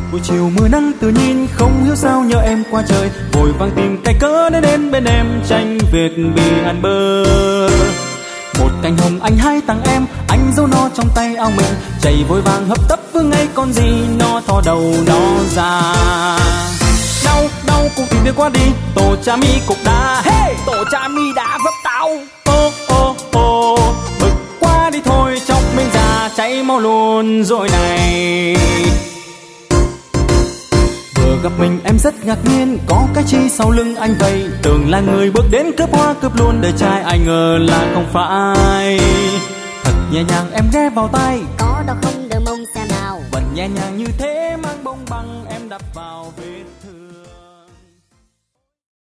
Buổi chiều mưa nắng tự nhiên không hiểu sao nhớ em qua trời, vội vàng tìm cái cớ để đến bên em tranh việc vì ăn bơ. Một cành hồng anh hái tặng em, anh giấu nó trong tay áo mình, chạy vội vàng hấp tấp vương ngay con gì nó thò đầu nó ra. Đau đau cùng tìm đi qua đi, tổ cha mi cục đá, hey! Tổ cha mi đã vấp tao. Ô ô ô, bực quá đi thôi, chọc mình ra cháy mau luôn rồi này. Vừa gặp mình em rất ngạc nhiên, có cái chi sau lưng anh vậy, tưởng là người bước đến cướp hoa cướp luôn đời trai, ai ngờ là không phải. Thật nhẹ nhàng em ghé vào tai, có đau không đợi mong xem nào, vẫn nhẹ nhàng như thế